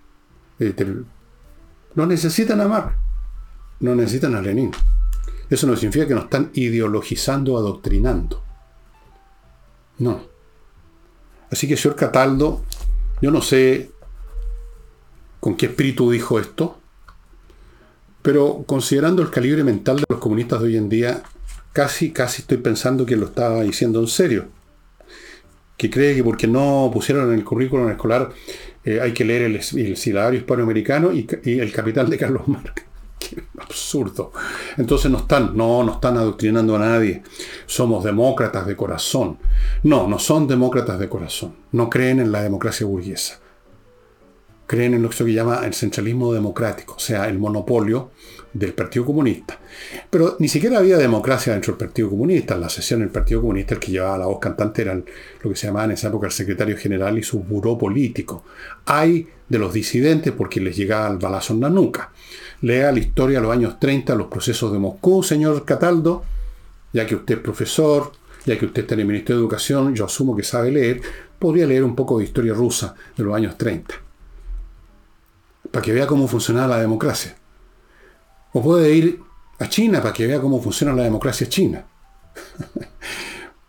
No necesitan a Marx, no necesitan a Lenin. Eso no significa que nos están ideologizando, adoctrinando. No. Así que, señor Cataldo, yo no sé con qué espíritu dijo esto, pero considerando el calibre mental de los comunistas de hoy en día, casi estoy pensando que lo estaba diciendo en serio. Que cree que porque no pusieron en el currículum escolar hay que leer el silabario hispanoamericano y el Capital de Carlos Marx. Qué absurdo. Entonces no están adoctrinando a nadie. Somos demócratas de corazón. No son demócratas de corazón. No creen en la democracia burguesa. Creen en lo que se llama el centralismo democrático, o sea, el monopolio del Partido Comunista. Pero ni siquiera había democracia dentro del Partido Comunista. En la sesión del Partido Comunista, el que llevaba la voz cantante era lo que se llamaba en esa época el secretario general y su buró político. Hay de los disidentes porque les llegaba el balazo en la nuca. Lea la historia de los años 30, los procesos de Moscú, señor Cataldo, ya que usted es profesor, ya que usted está en el Ministerio de Educación, yo asumo que sabe leer, podría leer un poco de historia rusa de los años 30. Para que vea cómo funcionaba la democracia. O puede ir a China para que vea cómo funciona la democracia china.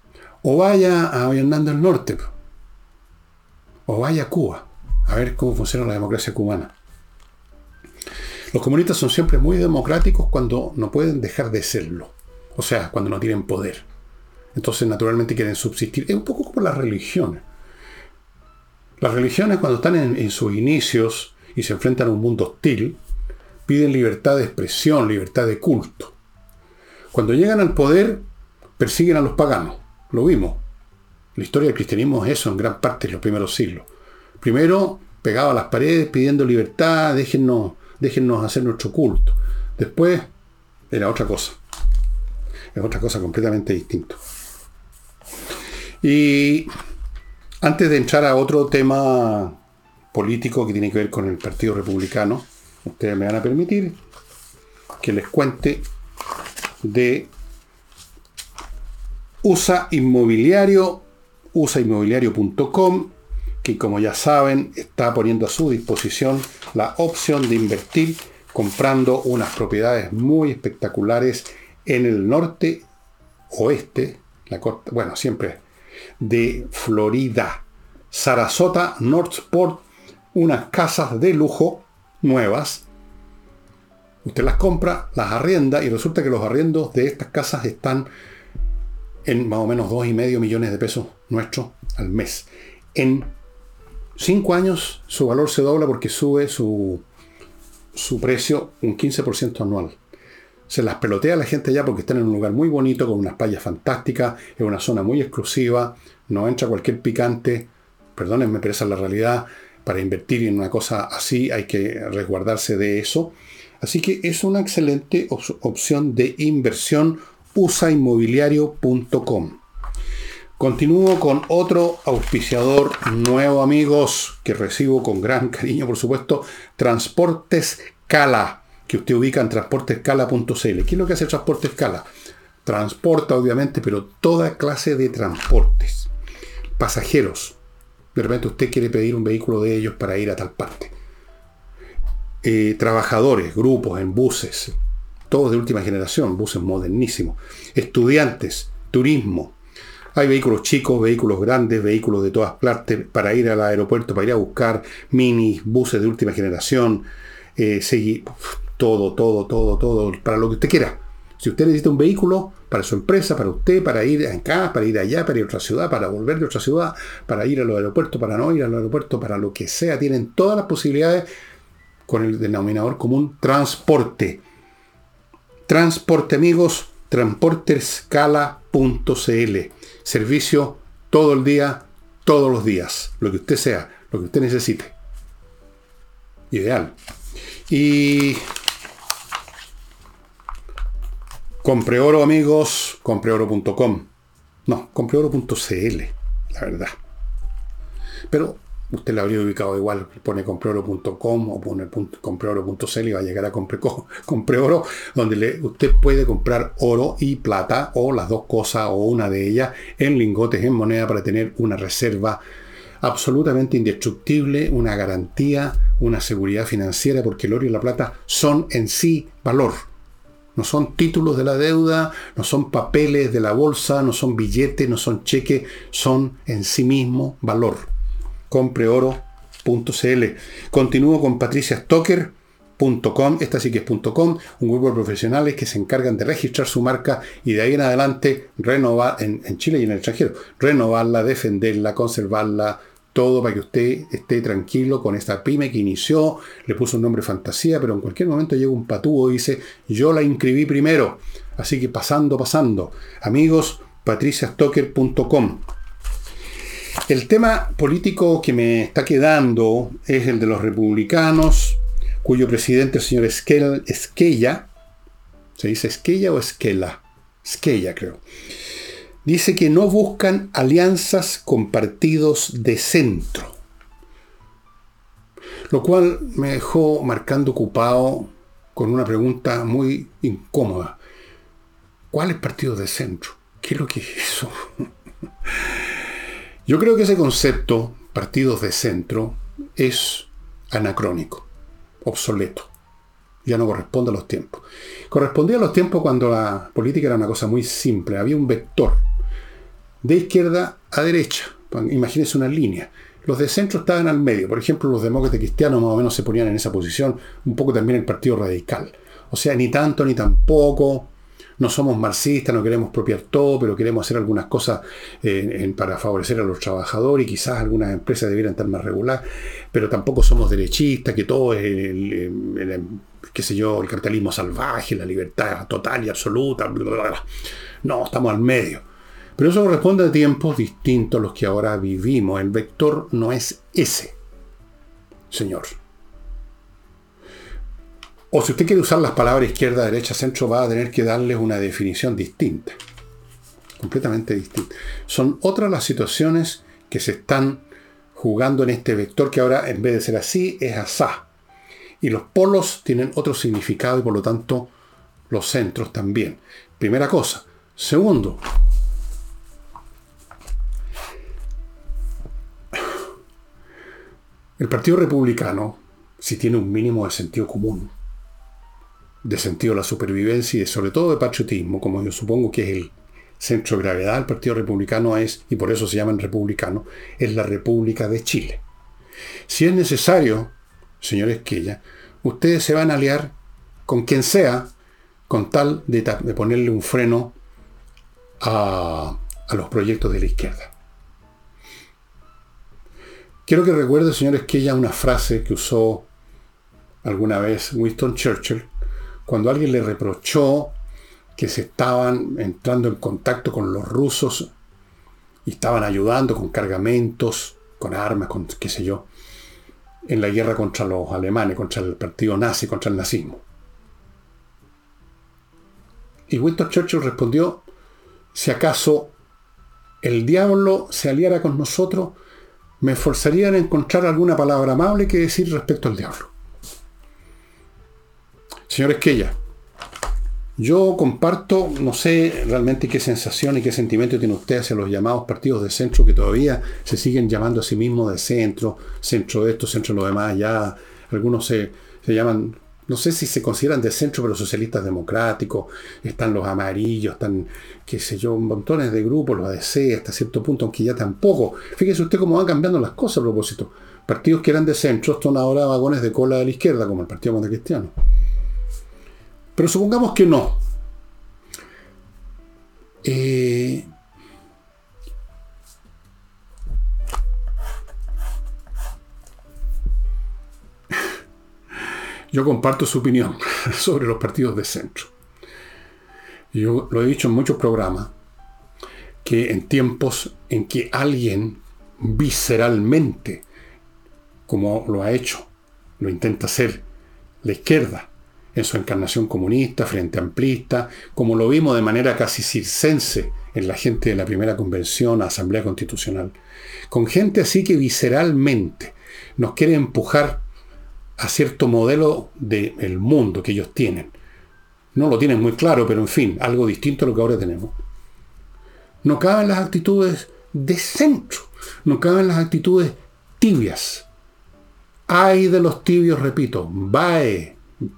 O vaya a Vietnam del Norte, o vaya a Cuba, a ver cómo funciona la democracia cubana. Los comunistas son siempre muy democráticos cuando no pueden dejar de serlo. O sea, cuando no tienen poder. Entonces, naturalmente, quieren subsistir. Es un poco como las religiones. Las religiones, cuando están en sus inicios y se enfrentan a un mundo hostil, piden libertad de expresión, libertad de culto. Cuando llegan al poder, persiguen a los paganos. Lo vimos. La historia del cristianismo es eso en gran parte en los primeros siglos. Primero, pegado a las paredes pidiendo libertad, déjennos hacer nuestro culto. Después, era otra cosa. Es otra cosa completamente distinta. Y antes de entrar a otro tema político que tiene que ver con el Partido Republicano, ustedes me van a permitir que les cuente de usainmobiliario.com, que como ya saben está poniendo a su disposición la opción de invertir comprando unas propiedades muy espectaculares en el norte oeste, la costa, bueno, siempre de Florida, Sarasota, Northport, unas casas de lujo nuevas. Usted las compra, las arrienda y resulta que los arriendos de estas casas están en más o menos 2,5 millones de pesos nuestros al mes. En 5 años su valor se dobla porque sube su precio un 15% anual. Se las pelotea la gente allá porque están en un lugar muy bonito, con unas playas fantásticas, en una zona muy exclusiva, no entra cualquier picante, perdónenme, pero esa es la realidad. Para invertir en una cosa así hay que resguardarse de eso. Así que es una excelente opción de inversión, usainmobiliario.com. Continúo con otro auspiciador nuevo, amigos, que recibo con gran cariño, por supuesto, Transportes Cala, que usted ubica en transportescala.cl. ¿Qué es lo que hace Transportes Cala? Transporta, obviamente, pero toda clase de transportes. Pasajeros. De repente usted quiere pedir un vehículo de ellos para ir a tal parte. Trabajadores, grupos en buses, todos de última generación, buses modernísimos. Estudiantes, turismo. Hay vehículos chicos, vehículos grandes, vehículos de todas partes para ir al aeropuerto, para ir a buscar minis, buses de última generación, todo, para lo que usted quiera. Si usted necesita un vehículo para su empresa, para usted, para ir acá, para ir allá, para ir a otra ciudad, para volver de otra ciudad, para ir al aeropuerto, para no ir al aeropuerto, para lo que sea, tienen todas las posibilidades con el denominador común transporte. Transporte, amigos, transportescala.cl. Servicio todo el día, todos los días, lo que usted sea, lo que usted necesite. Ideal. Y compre oro, amigos, compreoro.com. No, compreoro.cl, la verdad. Pero usted la habría ubicado igual, pone compreoro.com o pone compreoro.cl y va a llegar a Compreoro, donde usted puede comprar oro y plata, o las dos cosas, o una de ellas, en lingotes, en moneda, para tener una reserva absolutamente indestructible, una garantía, una seguridad financiera, porque el oro y la plata son en sí valor. No son títulos de la deuda, no son papeles de la bolsa, no son billetes, no son cheques, son en sí mismo valor. Compreoro.cl. Continúo con patriciastocker.com, esta sí que es .com, un grupo de profesionales que se encargan de registrar su marca y de ahí en adelante renovar, en Chile y en el extranjero, renovarla, defenderla, conservarla, todo para que usted esté tranquilo con esta pyme que inició, le puso un nombre fantasía, pero en cualquier momento llega un patúo y dice, yo la inscribí primero. Así que pasando. Amigos, patriciastocker.com. El tema político que me está quedando es el de los republicanos, cuyo presidente, el señor Esquella, ¿se dice Esquella o Esquela? Esquella, creo. Dice que no buscan alianzas con partidos de centro. Lo cual me dejó marcando ocupado con una pregunta muy incómoda. ¿Cuáles partidos de centro? ¿Qué es lo que es eso? Yo creo que ese concepto, partidos de centro, es anacrónico, obsoleto. Ya no corresponde a los tiempos. Correspondía a los tiempos cuando la política era una cosa muy simple. Había un vector. de izquierda a derecha. Imagínense una línea. Los de centro estaban al medio. Por ejemplo, los demócratas cristianos más o menos se ponían en esa posición. Un poco también el Partido Radical. O sea, ni tanto ni tampoco. No somos marxistas, no queremos expropiar todo, pero queremos hacer algunas cosas para favorecer a los trabajadores y quizás algunas empresas debieran estar más reguladas. Pero tampoco somos derechistas, que todo es qué sé yo, el capitalismo salvaje, la libertad total y absoluta. Bla, bla, bla. No, estamos al medio. Pero eso corresponde a tiempos distintos a los que ahora vivimos. El vector no es ese, señor. O si usted quiere usar las palabras izquierda, derecha, centro, va a tener que darles una definición distinta. Completamente distinta. Son otras las situaciones que se están jugando en este vector que ahora, en vez de ser así, es asá. Y los polos tienen otro significado y por lo tanto los centros también. Primera cosa. Segundo, el Partido Republicano, si tiene un mínimo de sentido común, de sentido de la supervivencia y sobre todo de patriotismo, como yo supongo que es el centro de gravedad del Partido Republicano es, y por eso se llaman republicanos, es la República de Chile. Si es necesario, señores Esquella, ustedes se van a aliar con quien sea con tal de ponerle un freno a los proyectos de la izquierda. Quiero que recuerde, señores, que ella una frase que usó alguna vez Winston Churchill cuando alguien le reprochó que se estaban entrando en contacto con los rusos y estaban ayudando con cargamentos, con armas, con qué sé yo, en la guerra contra los alemanes, contra el partido nazi, contra el nazismo. Y Winston Churchill respondió: si acaso el diablo se aliara con nosotros, me esforzaría en encontrar alguna palabra amable que decir respecto al diablo. Señor Esquella, yo comparto, no sé realmente qué sensación y qué sentimiento tiene usted hacia los llamados partidos de centro que todavía se siguen llamando a sí mismos de centro, centro de esto, centro de lo demás. Ya algunos se llaman, no sé si se consideran de centro, pero socialistas democráticos. Están los amarillos, están, qué sé yo, montones de grupos, los ADC, hasta cierto punto, aunque ya tampoco. Fíjese usted cómo van cambiando las cosas a propósito. Partidos que eran de centro son ahora vagones de cola de la izquierda, como el Partido Montecristiano. Pero supongamos que no. Yo comparto su opinión sobre los partidos de centro. Yo lo he dicho en muchos programas, que en tiempos en que alguien visceralmente, como lo ha hecho, lo intenta hacer la izquierda, en su encarnación comunista, frente amplista, como lo vimos de manera casi circense en la gente de la primera convención, Asamblea Constitucional, con gente así que visceralmente nos quiere empujar a cierto modelo del mundo que ellos tienen. No lo tienen muy claro, pero en fin, algo distinto a lo que ahora tenemos. No caben las actitudes de centro, no caben las actitudes tibias. Ay de los tibios, repito, vae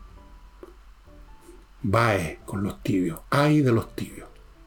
con los tibios, ay de los tibios.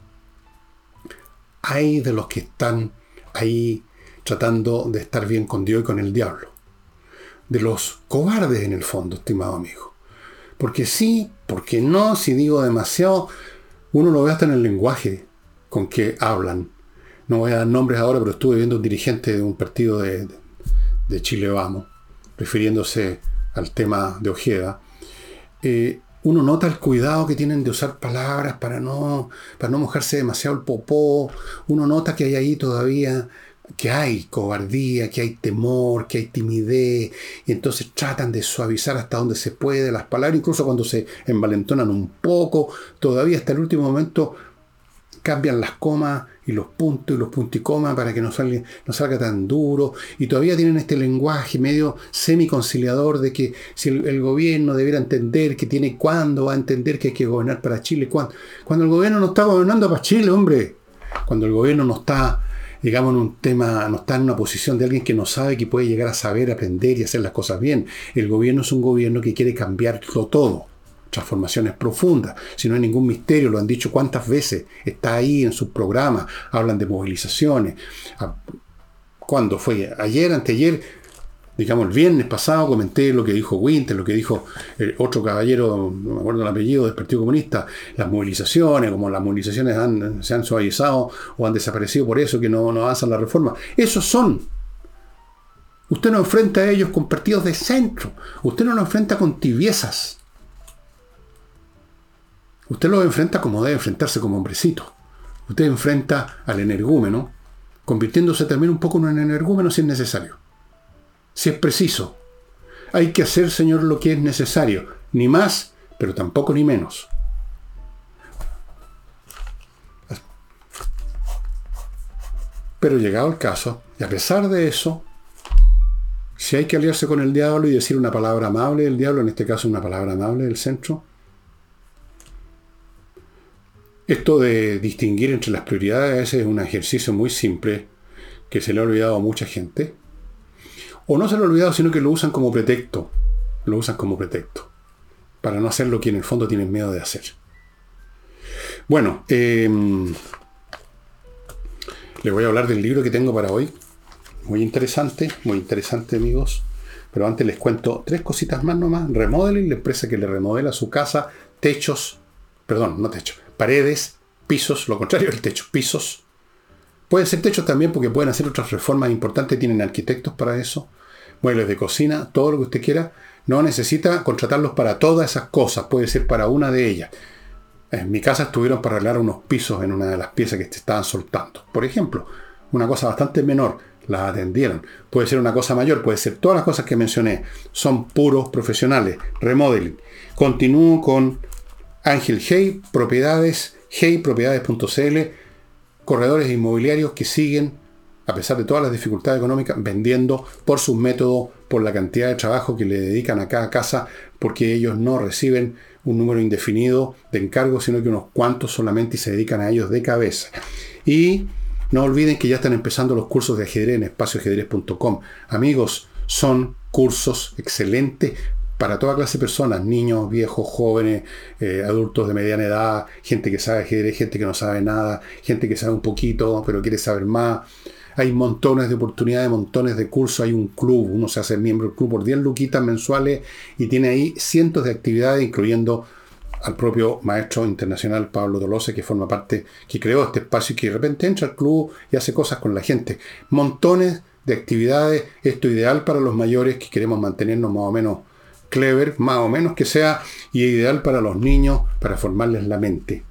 Ay de los que están ahí tratando de estar bien con Dios y con el diablo. De los cobardes en el fondo, estimado amigo. Porque sí, porque no, si digo demasiado, uno lo ve hasta en el lenguaje con que hablan. No voy a dar nombres ahora, pero estuve viendo un dirigente de un partido de Chile Vamos, refiriéndose al tema de Ojeda. Uno nota el cuidado que tienen de usar palabras para no mojarse demasiado el popó. Uno nota que hay ahí todavía, que hay cobardía, que hay temor, que hay timidez, y entonces tratan de suavizar hasta donde se puede las palabras, incluso cuando se envalentonan un poco, todavía hasta el último momento cambian las comas y los puntos y los punticomas para que no salga tan duro, y todavía tienen este lenguaje medio semiconciliador de que si el gobierno debiera entender que tiene, cuándo va a entender que hay que gobernar para Chile, cuando el gobierno no está gobernando para Chile, hombre, cuando el gobierno no está, digamos, en un tema, no está en una posición de alguien que no sabe, que puede llegar a saber, aprender y hacer las cosas bien. El gobierno es un gobierno que quiere cambiarlo todo, transformaciones profundas. Si no hay ningún misterio, lo han dicho cuántas veces, está ahí en sus programas, hablan de movilizaciones. ¿Cuándo fue? Ayer, anteayer, digamos el viernes pasado, comenté lo que dijo Winter, lo que dijo otro caballero, no me acuerdo el apellido, del Partido Comunista, las movilizaciones, como las movilizaciones se han suavizado o han desaparecido por eso, que no avanzan la reforma. Esos son. Usted no enfrenta a ellos con partidos de centro. Usted no los enfrenta con tibiezas. Usted los enfrenta como debe enfrentarse como hombrecito. Usted enfrenta al energúmeno, convirtiéndose también un poco en un energúmeno si es necesario. Si es preciso. Hay que hacer, Señor, lo que es necesario. Ni más, pero tampoco ni menos. Pero llegado el caso, y a pesar de eso, si hay que aliarse con el diablo y decir una palabra amable del diablo, en este caso una palabra amable del centro, esto de distinguir entre las prioridades a veces es un ejercicio muy simple que se le ha olvidado a mucha gente. O no se le ha olvidado, sino que lo usan como pretexto. Lo usan como pretexto. Para no hacer lo que en el fondo tienen miedo de hacer. Bueno, le voy a hablar del libro que tengo para hoy. Muy interesante, amigos. Pero antes les cuento 3 cositas más nomás. Remodeling, la empresa que le remodela su casa, paredes, pisos, lo contrario del techo, pisos. Pueden ser techos también porque pueden hacer otras reformas importantes, tienen arquitectos para eso, muebles de cocina, todo lo que usted quiera. No necesita contratarlos para todas esas cosas, puede ser para una de ellas. En mi casa estuvieron para arreglar unos pisos en una de las piezas que estaban soltando. Por ejemplo, una cosa bastante menor, la atendieron. Puede ser una cosa mayor, puede ser todas las cosas que mencioné. Son puros profesionales. Remodeling. Continúo con Ángel Hey, propiedades.cl, corredores inmobiliarios que siguen, a pesar de todas las dificultades económicas, vendiendo por sus métodos, por la cantidad de trabajo que le dedican a cada casa, porque ellos no reciben un número indefinido de encargos, sino que unos cuantos solamente y se dedican a ellos de cabeza. Y no olviden que ya están empezando los cursos de ajedrez en espacioajedrez.com. Amigos, son cursos excelentes para toda clase de personas, niños, viejos, jóvenes, adultos de mediana edad, gente que sabe ajedrez, gente que no sabe nada, gente que sabe un poquito pero quiere saber más. Hay montones de oportunidades, montones de cursos, hay un club, uno se hace miembro del club por 10 luquitas mensuales y tiene ahí cientos de actividades, incluyendo al propio maestro internacional Pablo Tolose, que forma parte, que creó este espacio y que de repente entra al club y hace cosas con la gente. Montones de actividades, esto ideal para los mayores que queremos mantenernos más o menos clever, más o menos que sea, y ideal para los niños, para formarles la mente.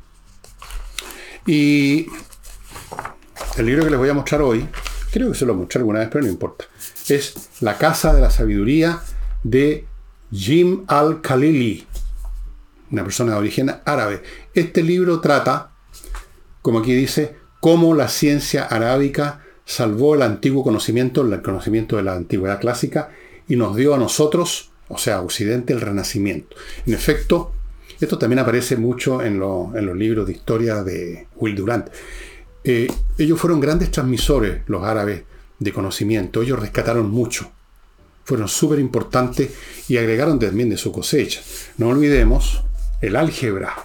Y el libro que les voy a mostrar hoy, creo que se lo mostré alguna vez, pero no importa, es La Casa de la Sabiduría de Jim al-Khalili, una persona de origen árabe. Este libro trata, como aquí dice, cómo la ciencia arábica salvó el antiguo conocimiento, el conocimiento de la antigüedad clásica, y nos dio a nosotros, o sea, a Occidente, el Renacimiento. En efecto, esto también aparece mucho en los libros de historia de Will Durant. Ellos fueron grandes transmisores, los árabes, de conocimiento. Ellos rescataron mucho. Fueron súper importantes y agregaron también de su cosecha. No olvidemos el álgebra.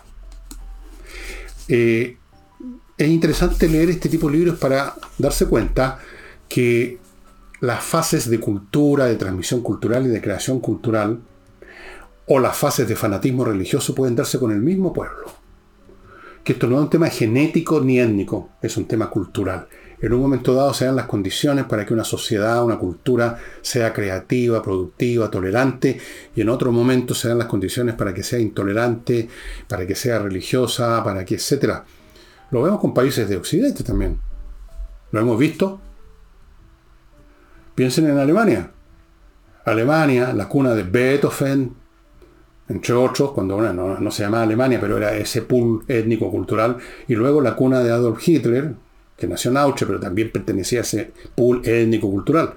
Es interesante leer este tipo de libros para darse cuenta que las fases de cultura, de transmisión cultural y de creación cultural, o las fases de fanatismo religioso pueden darse con el mismo pueblo. Que esto no es un tema genético ni étnico, es un tema cultural. En un momento dado se dan las condiciones para que una sociedad, una cultura sea creativa, productiva, tolerante, y en otro momento se dan las condiciones para que sea intolerante, para que sea religiosa, para que, etc. Lo vemos con países de Occidente también. ¿Lo hemos visto? Piensen en Alemania. Alemania, la cuna de Beethoven, entre otros, cuando no se llamaba Alemania, pero era ese pool étnico-cultural, y luego la cuna de Adolf Hitler, que nació en Austria, pero también pertenecía a ese pool étnico-cultural.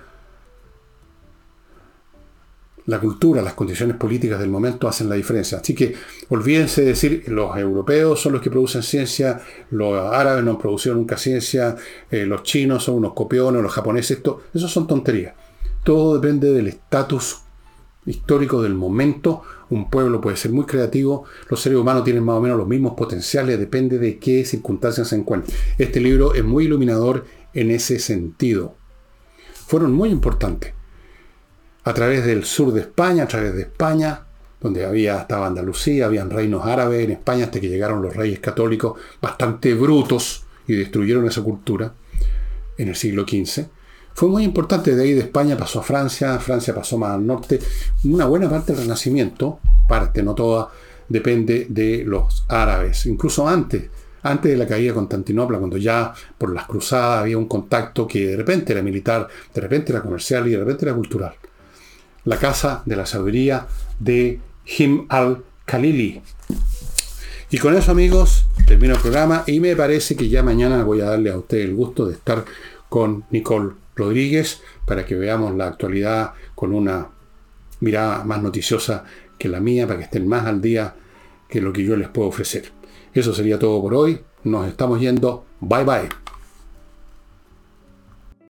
La cultura, las condiciones políticas del momento hacen la diferencia. Así que olvídense de decir los europeos son los que producen ciencia, los árabes no han producido nunca ciencia, los chinos son unos copiones, los japoneses, eso son tonterías. Todo depende del estatus histórico del momento. Un pueblo puede ser muy creativo, los seres humanos tienen más o menos los mismos potenciales, depende de qué circunstancias se encuentren. Este libro es muy iluminador en ese sentido. Fueron muy importantes. A través del sur de España, a través de España, donde estaba Andalucía, habían reinos árabes en España, hasta que llegaron los reyes católicos bastante brutos y destruyeron esa cultura en el siglo XV. Fue muy importante. De ahí de España pasó a Francia, Francia pasó más al norte. Una buena parte del Renacimiento, parte, no toda, depende de los árabes. Incluso antes de la caída de Constantinopla, cuando ya por las cruzadas había un contacto que de repente era militar, de repente era comercial y de repente era cultural. La Casa de la Sabiduría de Him al-Khalili. Y con eso, amigos, termino el programa y me parece que ya mañana voy a darle a usted el gusto de estar con Nicole Rodríguez para que veamos la actualidad con una mirada más noticiosa que la mía, para que estén más al día que lo que yo les puedo ofrecer. Eso sería todo por hoy. Nos estamos yendo. Bye bye.